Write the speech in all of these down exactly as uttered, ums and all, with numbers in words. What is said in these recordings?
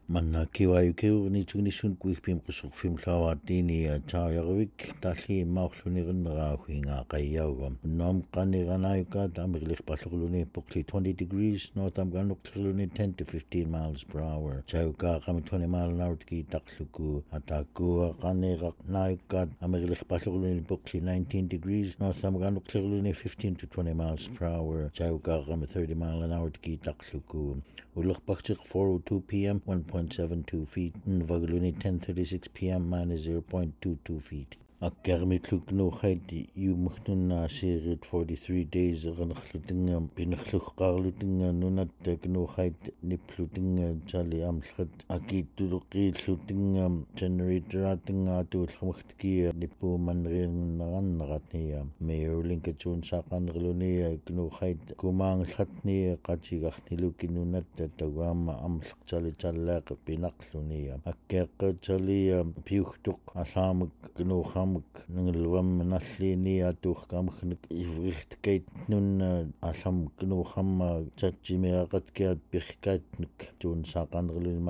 Manna kiwayukiurni tugnisun kuikpim qusuqfim llawaatini taayarvik talli maurlunirinneraahuinga qayyauga nom qanniranayukat amiglikpalluqluni puqli twenty degrees north amganuqluni ten to fifteen miles per hour chayuka qami twenty mile an hour ki taqluku ataku qanniraqnayukat amiglikpalluqluni puqli nineteen degrees north amganuqluni fifteen to twenty miles per hour chayuka qami thirty mile an hour ki taqluku ulaqpaqchiq four oh two p.m. one point seven two feet Nvagluni ten thirty-six p.m. minus zero point two two feet Akkermitluk no khaiti yu mukhnuna sirit forty-three days ganakhlutinga binkhluqqarlutinga nunat no khait niplutinga chali amlhat akituluqi lutinga generatoratinga tu lkhmuhtki nipu manrin naranratni mayor linkachun saqanrluni no khait kumang khatni qachigakhniluki nunat tawam amlq chali challaq binaqluni akkeq chali piuhtuq asamuk no ngalwam nallini atuqkamkhnik ivrichtkait nun alam gnukham chatjimiaqatkiat pirkaitnik tun saqanrlun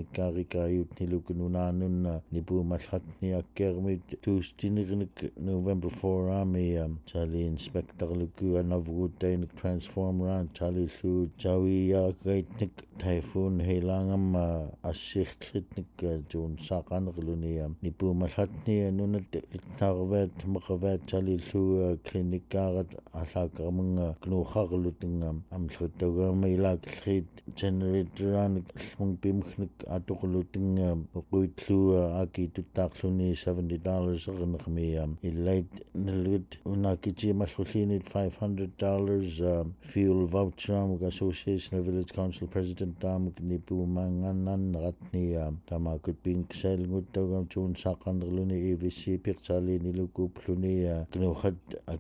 mechanikarikayutniluknunanun nipumalhatni akkermit tuustinirnik November four ami chali inspectorluku anavgutainik transformer chali lu chawiyaagaitnik typhoon heilangam assiqlitnik tun saqanrluni nipumalhatni nunat Tarvet maqavat chali lu klinikaarat allaqarmunga gnuxarlutinga amlhutagama ilaqlrit generatoran lungpimkhnik atuqlutinga uquitlu akituttaqluni seventy dollars ernermia illait nilgut unakichi malhullinit five hundred dollars fuel voucher mug Association of Village Council President tamuk nipumanganan ratnia tamakut pinkselngut tagam chun saqanrluni A V C chali nilukupluni gnuxat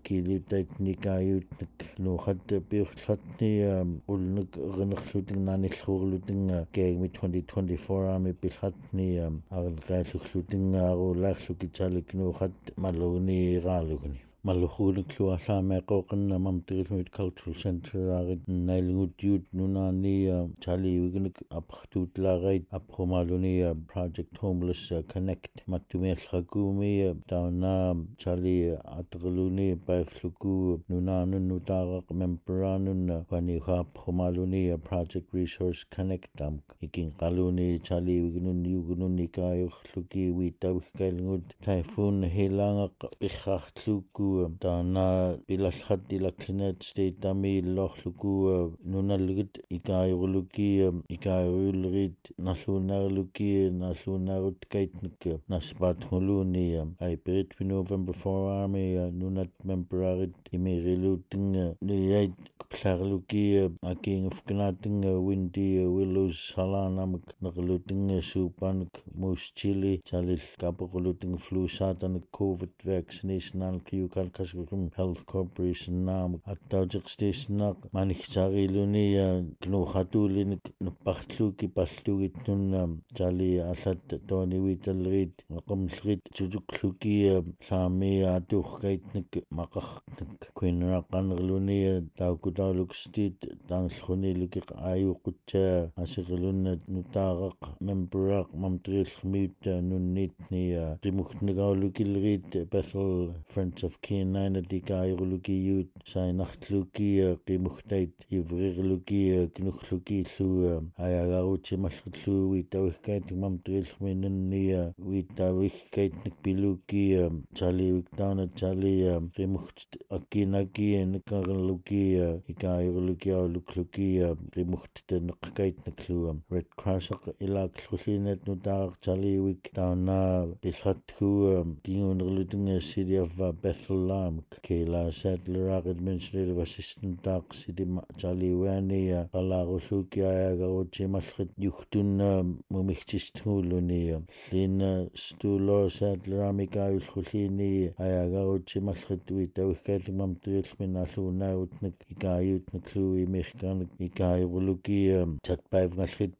akiliteknikayutnik gnuxat pirtlatni ulnik gnerlutin nanillurlutin keegmi twenty twenty-four ami pilhatni arlqaalluklutin arulaarluki chali gnuxat malugni raalugni Maluhuliklu asameqoqanna mamtirifmit cultural center arit nailngutiut nunani chali wignik aphtutlarait aphomaluni project homeless connect matumelhakumi tauna chali atrluni paifluku nunanun nutaraq memperanun pani aphomaluni project resource connect am ikin qaluni chali wignun yugunun nikayukhluki witawhkailngut typhoon hilangaq ikhaqtluku Tana ilalhat ilaklinet state ami lochluku nunalgit ikayurluki ikayurlgit nalunarluki nalunarut kaitnik nasbat huluni ay perit November four ami nunat membrarit imiriluting nuyait plarluki aking fknating windy willows salanamik nagluting supanik mus chili chalil kapokuluting flu satan covid vaccination kal kasgum health corporation nam attaujiq station manichchariluni gnuxatulin nuppartluki pallugit nun chali allat toni witalrit qamlrit tujukluki sami atuqkaitnik maqartnik kuinraqanrluni taukutalukstit tanglkhuni luki ayuqutcha asiqlun nutaaraq memberaq mamtrilkhmit nunnitni qimukhnigaulukilrit Bethel Friends of Kenina dikayurluki yut sainartluki qimuhtait ivrirluki knukhluki lu ayagaruchi mallu witawihkait mamtrilkhminni witawihkait nikpiluki chali wiktana chali qimuht akinaki nikarluki ikayurluki aulukluki qimuht neqqait niklu Red Cross ilaqlullinet nutaaq chali wiktana pilhatku kingunrlutinga City of Bethlehem Kayla Sadler Administrative Assistant Taq City Charlie Wani Alaguluki Ayagaruchi Malkit Yuhtun Mumichtistuluni Lina Stulo Sadler Amika Ulhulini Ayagaruchi Malkit Witawkat Mamtil Minaluna Utnik Ikayut Niklu Mechkanik Ikayuluki Chatpive Malkit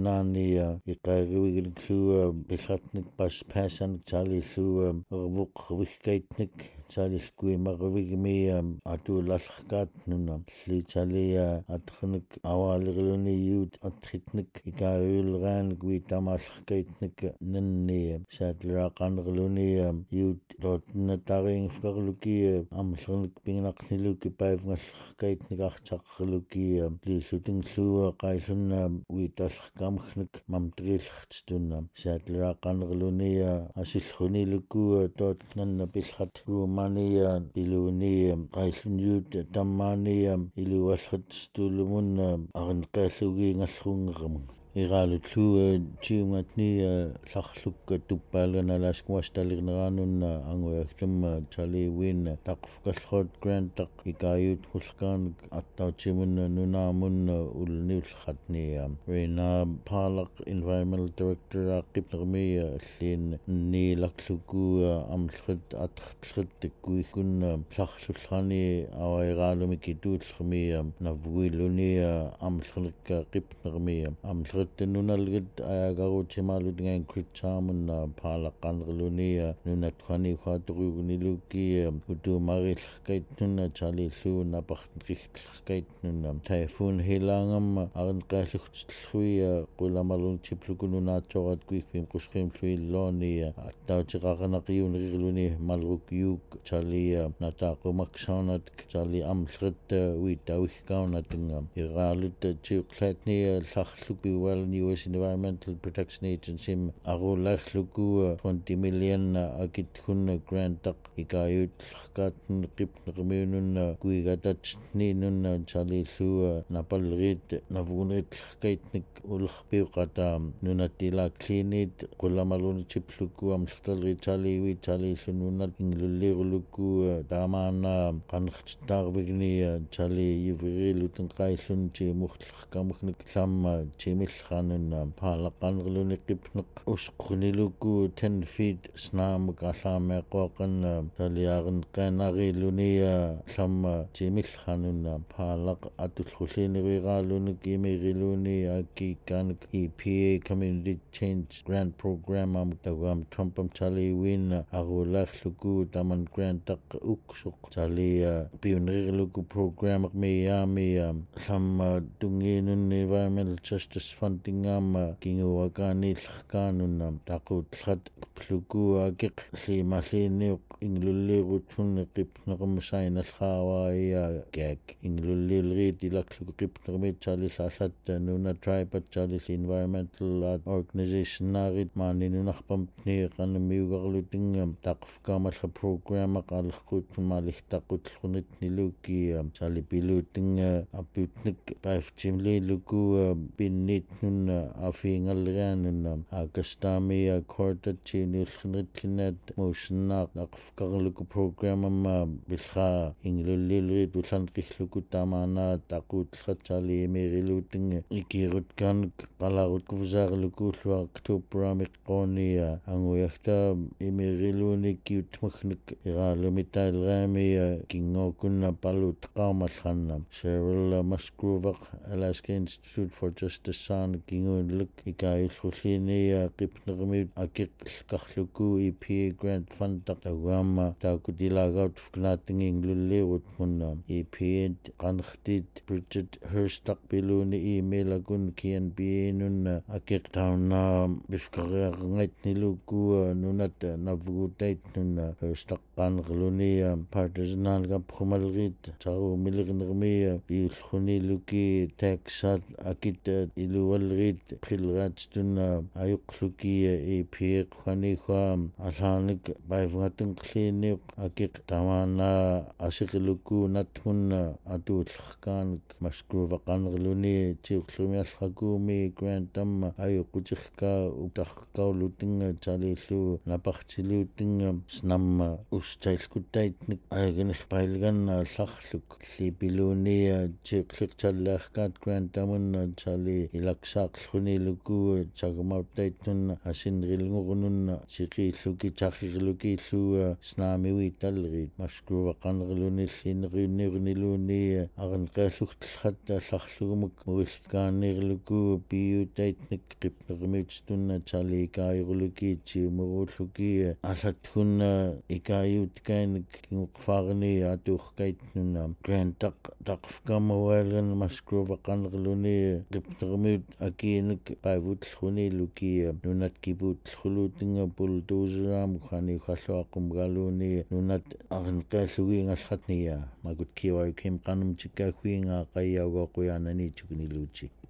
Nunani Ikayuglu Pilhatnik Pas Passan Charlie Lu Vuk Wikaitnik chali skui magavigmi atu lalkat nuna li chali atkhnik awalirluni yut atkhitnik ikayulgan gui tamalkaitnik nanni satla qanrluni yut rotna taring fkarluki amlrnik pingnaqniluki paivngalkaitnik archaqluki li shooting lu qaisunna uitalkamkhnik mamtrilxtunna satla qanrluni asilluni luku tot nanna pilhat rumania iluni qaisun yut tammani iluwalhat stulumun arnqallugi ngallrungerum Iralutlua tiungatni llarlukka tuppaalgana laaskuastalirneranunna anguyaklum Charlie Win taqfkallrot grant taq ikayut hulkaan attautimunna nunaamunna ulniullatni rina Palak Environmental Director qipnermi allin ni lakluku amlhut atkhtlhut kuikunna llarlullani awairaalumiki tuullrmi navguiluni amlhurnik qipnermi amlhut nunalgit ayagarutimaalutngan kritchaamunna Palaqanrluni nunatkhani khaatuquguniluki utumarillerkaitnunna Charlie-llu napartrigtllerkaitnunna Typhoon Hilangam arnqaalluгтиллуи qulamalunchiplukununaatsorat kuikpim qusqimluilloni attautiqaqanaqiuneriрлуни malruk yuk Charlie nataaqumaksaunat Charlie amlhut uitauikkaunatnga iraalut tiuqlaatni llarlu Well, U S Environmental Protection Agency arullarluku twenty million akitkun grant taq ikayut llerkaatn qipnermiunun kuigatatni nun Charlie-llu napalrit navugunrit llerkaitnik ullerpiuqata nunatilaaklinit qulamalunichipluku amllertalrit Charlie-wi Charlie-llu nunat inglulliirluku taamaana qanertaarvigni Charlie yuvriluten qaillunti murtlerkamuknik lamma timillranunna Palaqanrluni qipneq usquniluku ten feet snaamuk allaameeqoqan taliaarn qanariluni lamma timillranunna Palaq atullulliineriiraalunik imiriluni akikaanik E P A Community Change Grant Program amutagam Trumpam Charlie Win arullarluku taman grant taq uksuq Charlie pioneerluku program miyami lamma tungiinun environmental justice funding am kinguwakani llerkaanunna taqutlat pluku akiq limalliiniuq inglulliirutun qipnequm sainallaawaia gag inglulliilriit ilakluku qipnermit Charlie lallat nuna tribe Charlie environmental organization naarit maaninunarpamtni qanmiugarlutingam taqfkaamalla program qallerqut maalihtaqutlunit niluki Charlie pilutinga aputnik paiftimli luku pinnit nun afiingalrianun akastami kortat chiniullernitllinat motionnaaq aqfkarluku program amma bilha inglulliilriit ullanqilluku tamaana taquutlrat Charlie emeriluting ikirutkan qalarutkuvusaarluku ulluaq October-amiqqooni anguyagta emeriluni kiutmagnik iraalumitailraami kingokunna palut qaamallanna Cheryl Musgrove Alaska Institute for Justice saan kinguunluk ikayullulliini qipnermi akiqlkarluku E P A grant fund taqagamma taakutilaagaut fknaatingi inglulliirut munna E P A qanertit Bridget Hurst taqpiluni emailakun K N B A nunna akiqtaunna bifkariarngaitniluku nunat navugutait nunna Hurst qanerluni partisanaalga prumalrit taru milirnermi biulluniluki taxat akit iluwalrit qilraatstun ayuqluki E P A qaniqam alaanik baivngatinqliiniuq akiq tamaana asiqiluku natmunna atuullerkaanik Musgrove qanerluni tiuqlumiallrakumi grantam ayuqutirka utarkaulutinga Charlie-llu napartilutinga snamma ustailkutaitnik ayaganirpailganna llarluk llipiluni tiuqliqtallaarkaat grantamunna Charlie ilaks saaqluniluku tagumautaitunna asinrilngurununna siqiilluki tarririlukillu snaamiwi tallerit maskuuvaqanerlunilliineriunniorniluuni arnqeallugtellratta allarlugumuk murilkaanirluku piutaitnik qipnermiutstunna taliikaayurlukiitsi umurulluki allatkunna ikaayuutkainik kinguqfaarni atuurkaitnunna grand taq taqfkamawaalgan maskuuvaqanerluni qipnermiut akiinik paivutellruniluki nunat kipuutellruluutinga bulldozeramuk haniuhalluaqumgaluuni nunat arnqeallugiingallatnia makut kiwayukim qanumtikkaakhuinga qayyaugoquyaananiitsukniluutsi